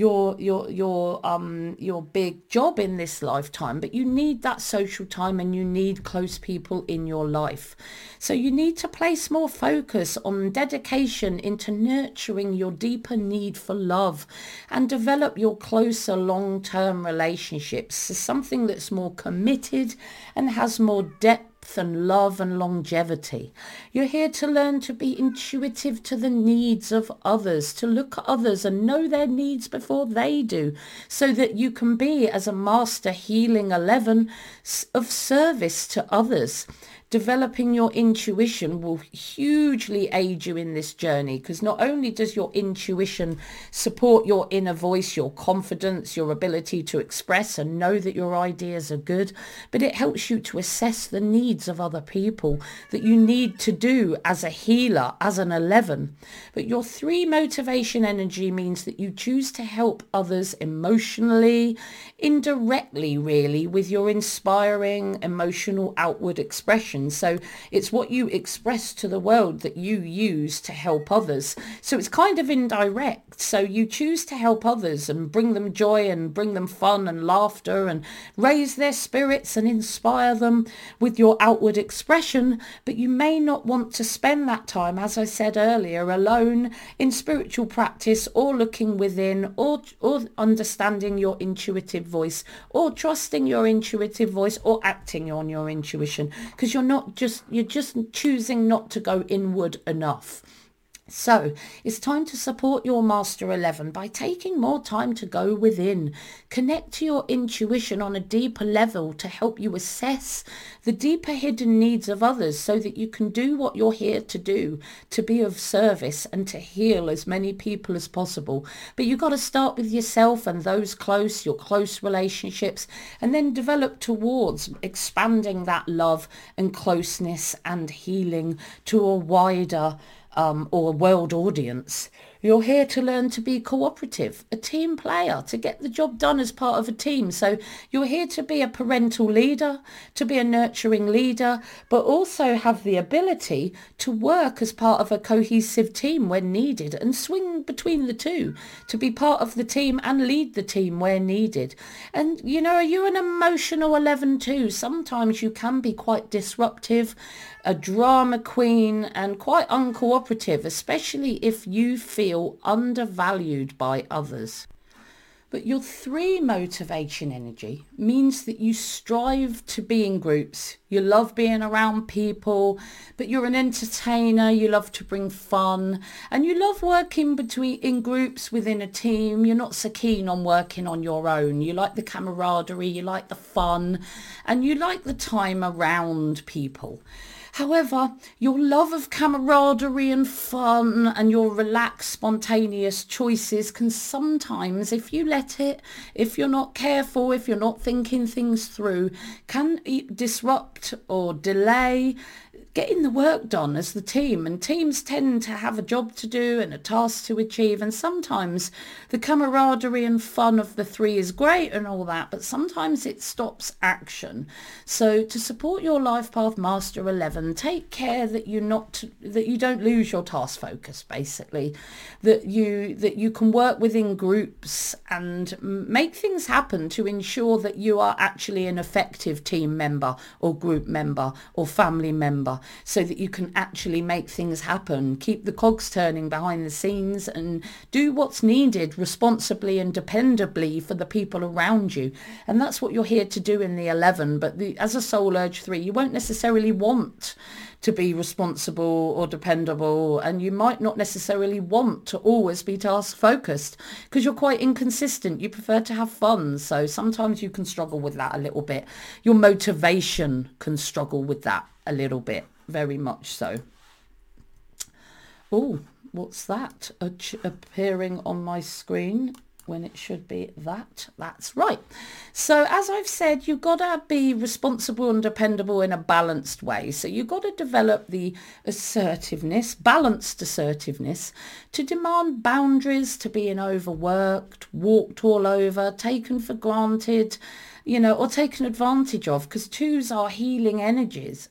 big job in this lifetime, but you need that social time and you need close people in your life. So you need to place more focus on dedication into nurturing your deeper need for love and develop your closer long-term relationships as something that's more committed and has more depth and love and longevity. You're here to learn to be intuitive to the needs of others, to look at others and know their needs before they do, so that you can be, as a master healing 11, of service to others. Developing your intuition will hugely aid you in this journey, because not only does your intuition support your inner voice, your confidence, your ability to express and know that your ideas are good, but it helps you to assess the needs of other people that you need to do as a healer, as an 11. But your 3 motivation energy means that you choose to help others emotionally, indirectly really, with your inspiring emotional outward expression. So it's what you express to the world that you use to help others. So it's kind of indirect. So you choose to help others and bring them joy and bring them fun and laughter and raise their spirits and inspire them with your outward expression. But you may not want to spend that time, as I said earlier, alone in spiritual practice, or looking within, or understanding your intuitive voice, or trusting your intuitive voice, or acting on your intuition, because you're just choosing not to go inward enough. So it's time to support your Master 11 by taking more time to go within. Connect to your intuition on a deeper level to help you assess the deeper hidden needs of others, so that you can do what you're here to do, to be of service and to heal as many people as possible. But you've got to start with yourself and those close, your close relationships, and then develop towards expanding that love and closeness and healing to a wider or world audience. You're here to learn to be cooperative, a team player, to get the job done as part of a team. So you're here to be a parental leader, to be a nurturing leader, but also have the ability to work as part of a cohesive team when needed and swing between the two, to be part of the team and lead the team where needed. And, you're an emotional 11 too. Sometimes you can be quite disruptive, a drama queen, and quite uncooperative, especially if you feel undervalued by others. But your 3 motivation energy means that you strive to be in groups. You love being around people, but you're an entertainer. You love to bring fun, and you love working in groups within a team. You're not so keen on working on your own. You like the camaraderie, you like the fun, and you like the time around people. However, your love of camaraderie and fun and your relaxed, spontaneous choices can sometimes, if you let it, if you're not careful, if you're not thinking things through, can disrupt or delay getting the work done as the team. And teams tend to have a job to do and a task to achieve, and sometimes the camaraderie and fun of the 3 is great and all that, but sometimes it stops action. So to support your Life Path Master 11, take care that you don't lose your task focus, basically, that you can work within groups and make things happen to ensure that you are actually an effective team member or group member or family member, so that you can actually make things happen, keep the cogs turning behind the scenes, and do what's needed responsibly and dependably for the people around you. And that's what you're here to do in the 11. But as a Soul Urge 3, you won't necessarily want to be responsible or dependable, and you might not necessarily want to always be task focused because you're quite inconsistent. You prefer to have fun, so sometimes you can struggle with that a little bit. Your motivation can struggle with that a little bit, very much so. Oh, what's that appearing on my screen when it should be that? That's right. So as I've said, you've got to be responsible and dependable in a balanced way. So you've got to develop the assertiveness, balanced assertiveness, to demand boundaries, to being overworked, walked all over, taken for granted, or taken advantage of, because 2s are healing energies.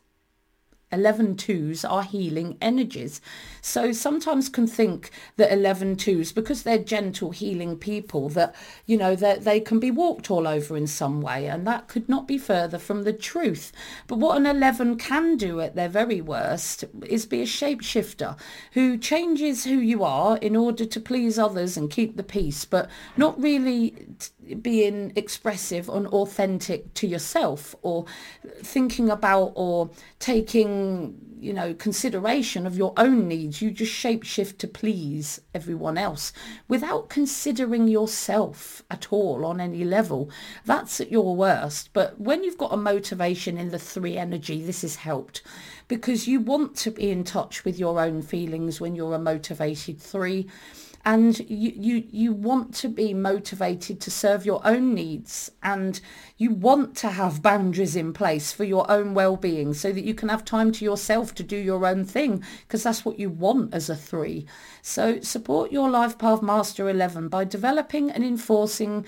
11 2s are healing energies. So sometimes can think that 11 2s, because they're gentle healing people, that that they can be walked all over in some way, and that could not be further from the truth. But what an 11 can do at their very worst is be a shapeshifter who changes who you are in order to please others and keep the peace, but not really being expressive and authentic to yourself, or thinking about or taking consideration of your own needs. You just shapeshift to please everyone else without considering yourself at all on any level. That's at your worst. But when you've got a motivation in the 3 energy, this has helped, because you want to be in touch with your own feelings when you're a motivated 3. And you want to be motivated to serve your own needs, and you want to have boundaries in place for your own well-being, so that you can have time to yourself to do your own thing, because that's what you want as a 3. So support your Life Path Master 11 by developing and enforcing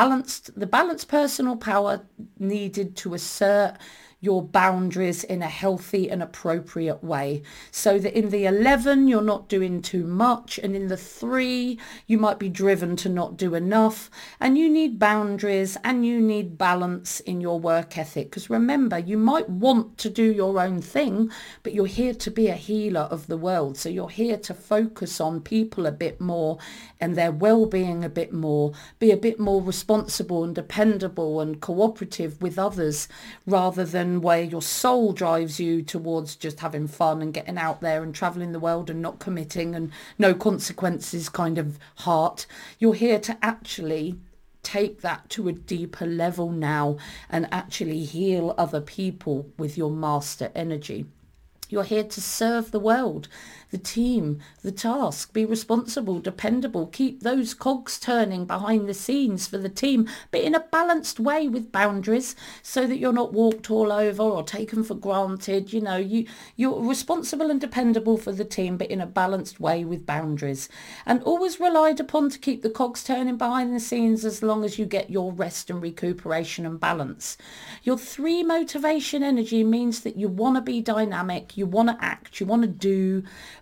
the balanced personal power needed to assert your boundaries in a healthy and appropriate way, so that in the 11 you're not doing too much, and in the 3 you might be driven to not do enough, and you need boundaries and you need balance in your work ethic. Because remember, you might want to do your own thing, but you're here to be a healer of the world, so you're here to focus on people a bit more and their well-being a bit more, be a bit more responsible and dependable and cooperative with others, rather than where your soul drives you towards just having fun and getting out there and traveling the world and not committing and no consequences kind of heart. You're here to actually take that to a deeper level now and actually heal other people with your master energy. You're here to serve the world, the team, the task, be responsible, dependable, keep those cogs turning behind the scenes for the team, but in a balanced way with boundaries, so that you're not walked all over or taken for granted. You're responsible and dependable for the team, but in a balanced way with boundaries, and always relied upon to keep the cogs turning behind the scenes as long as you get your rest and recuperation and balance. Your 3 motivation energy means that you want to be dynamic, you want to act, you want to do,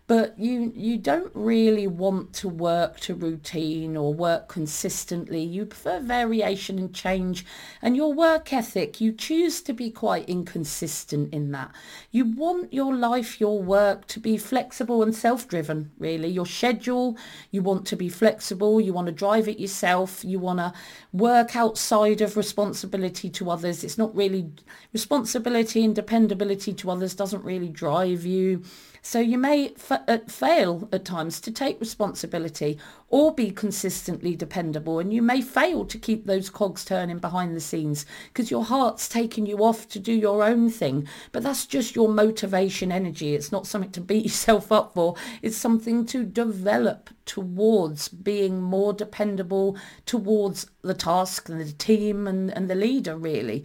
but you don't really want to work to routine or work consistently. You prefer variation and change, and your work ethic, you choose to be quite inconsistent in that. You want your life, your work to be flexible and self-driven, really. Your schedule, you want to be flexible, you want to drive it yourself, you want to work outside of responsibility to others. It's not really responsibility and dependability to others doesn't really drive you. So you may fail at times to take responsibility or be consistently dependable, and you may fail to keep those cogs turning behind the scenes because your heart's taking you off to do your own thing. But that's just your motivation energy. It's not something to beat yourself up for. It's something to develop towards being more dependable towards the task and the team and the leader, really.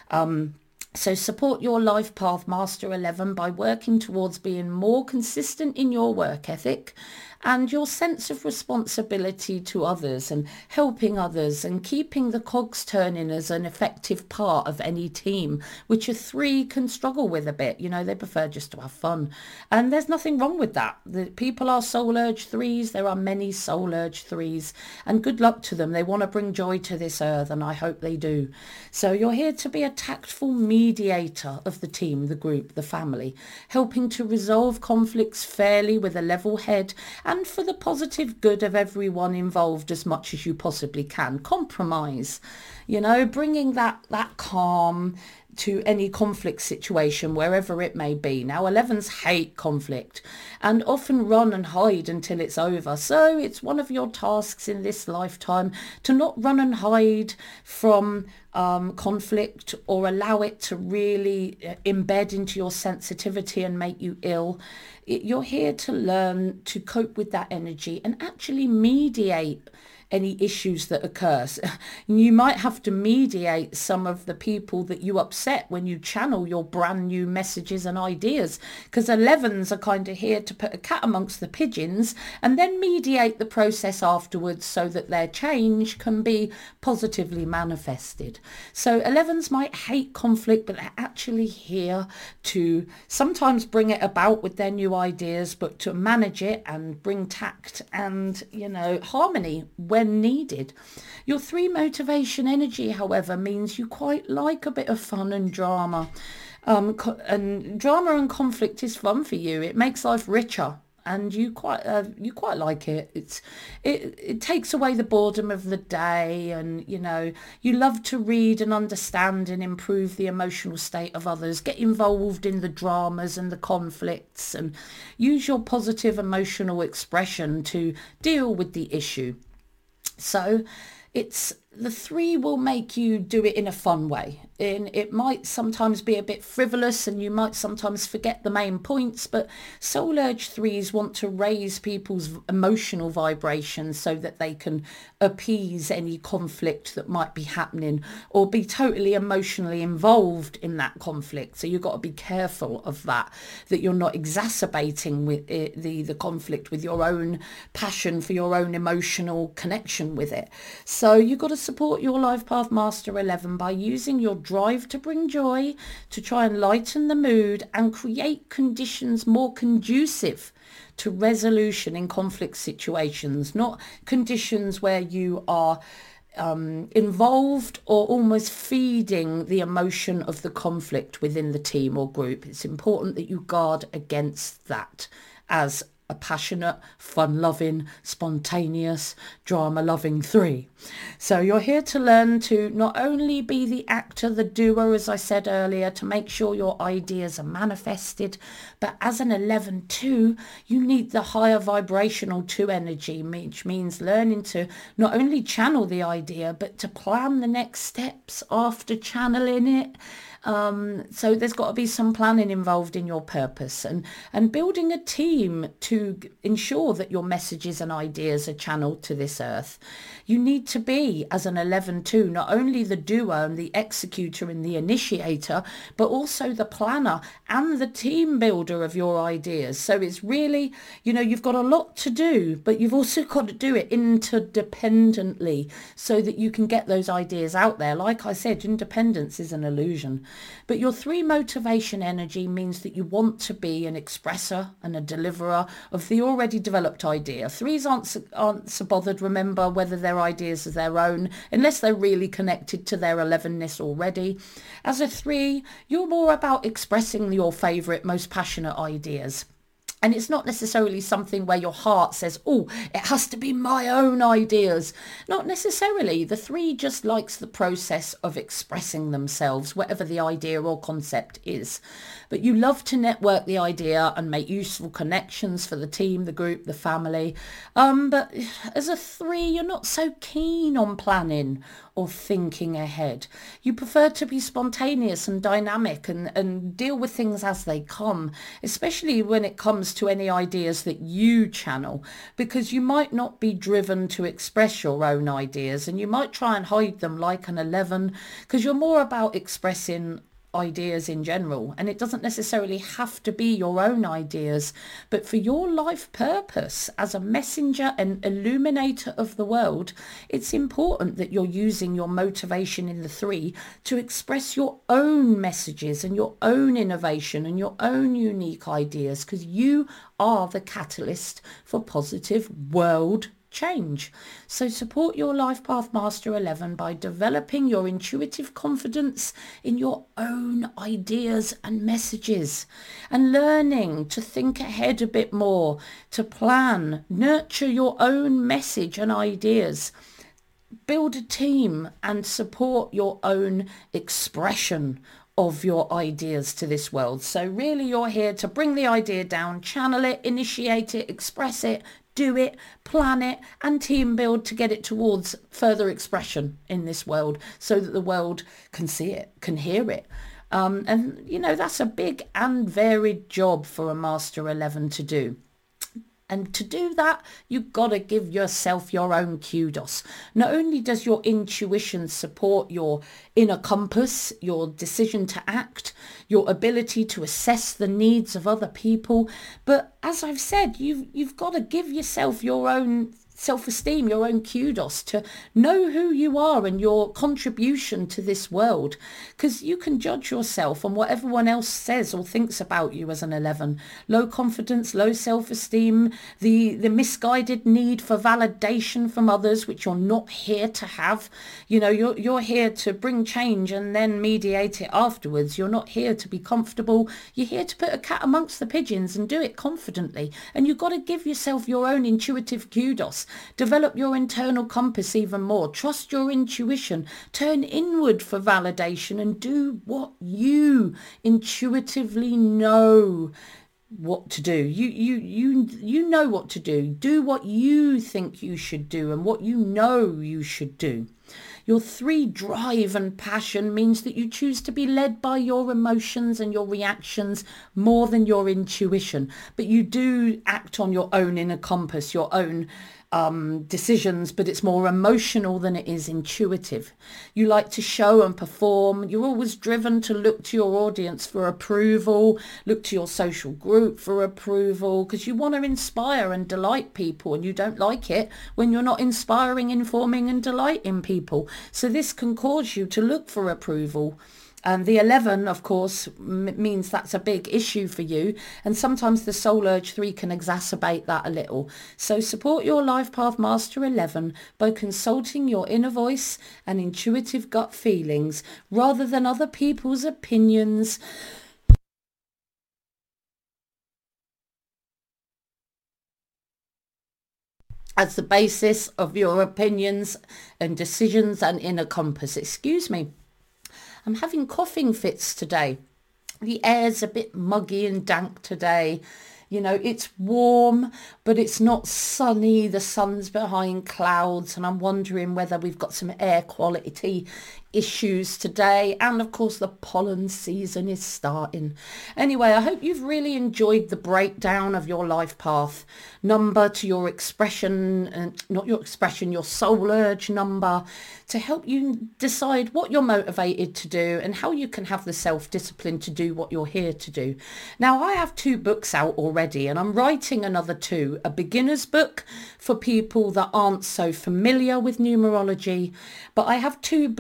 So support your life path, Master 11, by working towards being more consistent in your work ethic and your sense of responsibility to others and helping others and keeping the cogs turning as an effective part of any team, which a 3 can struggle with a bit. You know, they prefer just to have fun. And there's nothing wrong with that. The people are soul urge 3s. There are many soul urge 3s, and good luck to them. They want to bring joy to this earth, and I hope they do. So you're here to be a tactful mediator of the team, the group, the family, helping to resolve conflicts fairly with a level head and for the positive good of everyone involved as much as you possibly can. Compromise, you know, bringing that calm to any conflict situation, wherever it may be. Now, 11s hate conflict and often run and hide until it's over. So it's one of your tasks in this lifetime to not run and hide from conflict or allow it to really embed into your sensitivity and make you ill. You're here to learn to cope with that energy and actually mediate any issues that occur. You might have to mediate some of the people that you upset when you channel your brand new messages and ideas, because 11s are kind of here to put a cat amongst the pigeons and then mediate the process afterwards so that their change can be positively manifested. So 11s might hate conflict, but they're actually here to sometimes bring it about with their new ideas, but to manage it and bring tact and, you know, harmony when needed. Your 3 motivation energy, however, means you quite like a bit of fun and drama. And drama and conflict is fun for you. It makes life richer, and you quite like it. It takes away the boredom of the day, and you know, you love to read and understand and improve the emotional state of others, get involved in the dramas and the conflicts, and use your positive emotional expression to deal with the issue. So the 3 will make you do it in a fun way. It might sometimes be a bit frivolous and you might sometimes forget the main points, but soul urge 3s want to raise people's emotional vibrations so that they can appease any conflict that might be happening or be totally emotionally involved in that conflict. So you've got to be careful of that you're not exacerbating with the conflict with your own passion for your own emotional connection with it. So you've got to support your life path, Master 11, by using your drive to bring joy, to try and lighten the mood and create conditions more conducive to resolution in conflict situations, not conditions where you are involved or almost feeding the emotion of the conflict within the team or group. It's important that you guard against that as a passionate, fun-loving, spontaneous, drama-loving 3. So you're here to learn to not only be the actor, the doer, as I said earlier, to make sure your ideas are manifested, but as an 11 too, you need the higher vibrational 2 energy, which means learning to not only channel the idea, but to plan the next steps after channeling it. So there's got to be some planning involved in your purpose and building a team to ensure that your messages and ideas are channeled to this earth. You need to be, as an 11 too, not only the doer and the executor and the initiator, but also the planner and the team builder of your ideas. So it's really, you know, you've got a lot to do, but you've also got to do it interdependently so that you can get those ideas out there. Like I said, independence is an illusion. But your 3 motivation energy means that you want to be an expresser and a deliverer of the already developed idea. 3s aren't so bothered, remember, whether their ideas are their own, unless they're really connected to their 11ness already. As a 3, you're more about expressing your favourite, most passionate ideas. And it's not necessarily something where your heart says, oh, it has to be my own ideas. Not necessarily. The 3 just likes the process of expressing themselves, whatever the idea or concept is. But you love to network the idea and make useful connections for the team, the group, the family. But as a 3, you're not so keen on planning or thinking ahead. You prefer to be spontaneous and dynamic and deal with things as they come, especially when it comes to any ideas that you channel, because you might not be driven to express your own ideas, and you might try and hide them like an 11, because you're more about expressing ideas in general, and it doesn't necessarily have to be your own ideas, but for your life purpose as a messenger and illuminator of the world, it's important that you're using your motivation in the 3 to express your own messages and your own innovation and your own unique ideas, because you are the catalyst for positive world change. So support your Life Path Master 11 by developing your intuitive confidence in your own ideas and messages, and learning to think ahead a bit more, to plan, nurture your own message and ideas, build a team and support your own expression of your ideas to this world. So really you're here to bring the idea down, channel it, initiate it, express it, do it, plan it, and team build to get it towards further expression in this world so that the world can see it, can hear it. And, you know, that's a big and varied job for a Master 11 to do. And to do that, you've got to give yourself your own kudos. Not only does your intuition support your inner compass, your decision to act, your ability to assess the needs of other people, but as I've said, you've got to give yourself your own self-esteem, your own kudos, to know who you are and your contribution to this world, because you can judge yourself on what everyone else says or thinks about you as an 11. Low confidence, low self-esteem, the misguided need for validation from others, which you're not here to have. You know, you're here to bring change and then mediate it afterwards. You're not here to be comfortable. You're here to put a cat amongst the pigeons and do it confidently. And you've got to give yourself your own intuitive kudos. Develop your internal compass even more. Trust your intuition. Turn inward for validation and do what you intuitively know what to do. You know what to do. Do what you think you should do and what you know you should do. Your 3 drive and passion means that you choose to be led by your emotions and your reactions more than your intuition. But you do act on your own inner compass, your own decisions, but it's more emotional than it is intuitive. You like to show and perform. You're always driven to look to your audience for approval, look to your social group for approval, because you want to inspire and delight people, and you don't like it when you're not inspiring, informing and delighting people. So this can cause you to look for approval. And the 11, of course, means that's a big issue for you. And sometimes the Soul Urge 3 can exacerbate that a little. So support your Life Path Master 11 by consulting your inner voice and intuitive gut feelings rather than other people's opinions. As the basis of your opinions and decisions and inner compass. Excuse me. I'm having coughing fits today. The air's a bit muggy and dank today. You know, it's warm, but it's not sunny. The sun's behind clouds, and I'm wondering whether we've got some air quality issues today. And of course, the pollen season is starting. Anyway, I hope you've really enjoyed the breakdown of your life path number to your expression, not your expression, your soul urge number, to help you decide what you're motivated to do and how you can have the self-discipline to do what you're here to do. Now, I have 2 books out already, and I'm writing another 2, a beginner's book for people that aren't so familiar with numerology, but I have 2 books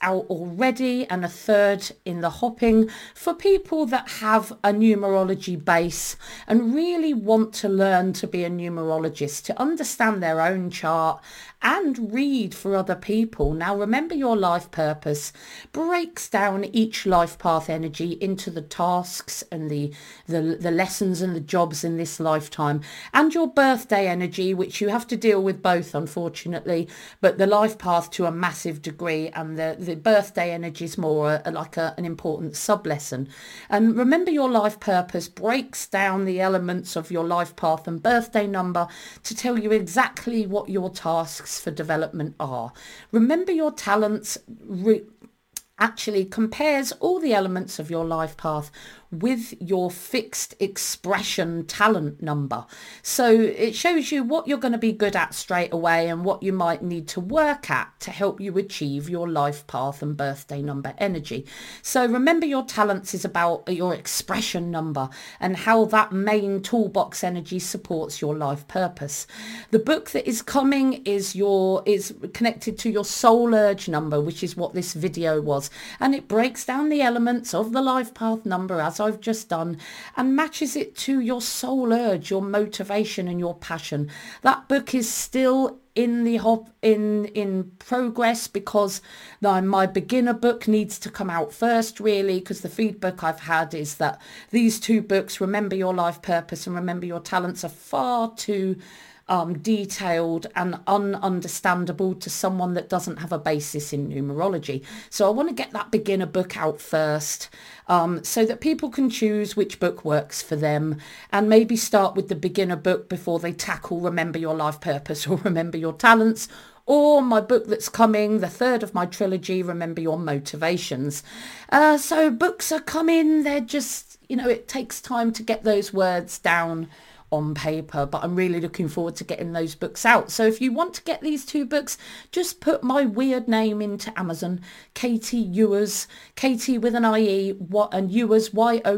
out already and a third in the hopping for people that have a numerology base and really want to learn to be a numerologist, to understand their own chart and read for other people. Now, remember, your life purpose breaks down each life path energy into the tasks and the lessons and the jobs in this lifetime, and your birthday energy, which you have to deal with both, unfortunately, but the life path to a massive degree, and the birthday energy is more an important sub lesson. And remember, your life purpose breaks down the elements of your life path and birthday number to tell you exactly what your tasks for development are. Remember, your talents actually compares all the elements of your life path with your fixed expression talent number. So it shows you what you're going to be good at straight away and what you might need to work at to help you achieve your life path and birthday number energy. So remember, your talents is about your expression number and how that main toolbox energy supports your life purpose. The book that is coming is connected to your soul urge number, which is what this video was, and it breaks down the elements of the life path number as I've just done and matches it to your soul urge, your motivation and your passion. That book is still in progress because my beginner book needs to come out first, really, because the feedback I've had is that these two books, Remember Your Life Purpose and Remember Your Talents, are far too detailed and ununderstandable to someone that doesn't have a basis in numerology. So I want to get that beginner book out first, so that people can choose which book works for them, and maybe start with the beginner book before they tackle Remember Your Life Purpose or Remember Your Talents, or my book that's coming, the third of my trilogy, Remember Your Motivations. So books are coming. They're just, it takes time to get those words down on paper, but I'm really looking forward to getting those books out. So if you want to get these two books, just put my weird name into Amazon, Katie Ewers, Katie with an IE, and Ewers,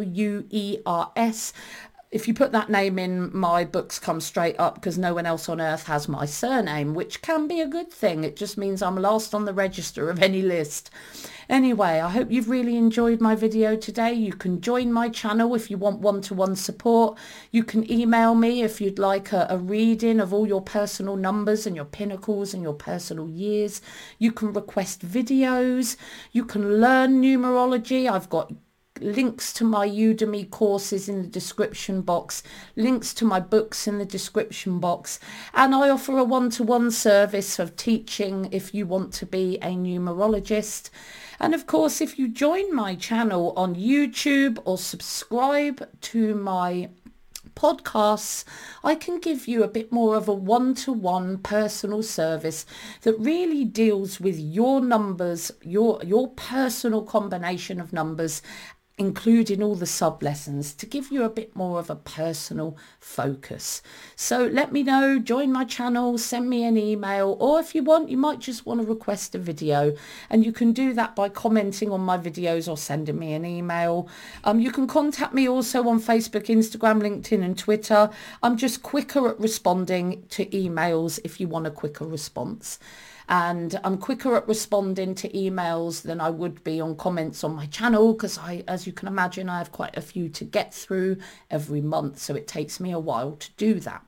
YOUERS. If you put that name in, my books come straight up because no one else on earth has my surname, which can be a good thing. It just means I'm last on the register of any list. Anyway, I hope you've really enjoyed my video today. You can join my channel if you want one-to-one support. You can email me if you'd like a reading of all your personal numbers and your pinnacles and your personal years. You can request videos. You can learn numerology. I've got links to my Udemy courses in the description box, links to my books in the description box, and I offer a one-to-one service of teaching if you want to be a numerologist. And of course, if you join my channel on YouTube or subscribe to my podcasts, I can give you a bit more of a one-to-one personal service that really deals with your numbers, your personal combination of numbers, including all the sub lessons, to give you a bit more of a personal focus. So let me know, join my channel, send me an email, or if you want, you might just want to request a video, and you can do that by commenting on my videos or sending me an email. You can contact me also on Facebook, Instagram, LinkedIn and Twitter. I'm just quicker at responding to emails if you want a quicker response. And I'm quicker at responding to emails than I would be on comments on my channel because as you can imagine, I have quite a few to get through every month. So it takes me a while to do that.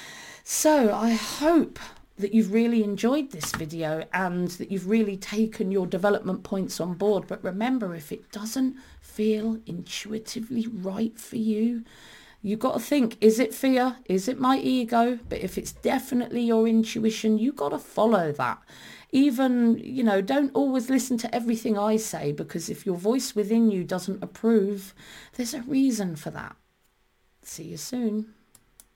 So I hope that you've really enjoyed this video and that you've really taken your development points on board. But remember, if it doesn't feel intuitively right for you, you've got to think, is it fear? Is it my ego? But if it's definitely your intuition, you've got to follow that. Even, don't always listen to everything I say, because if your voice within you doesn't approve, there's a reason for that. See you soon.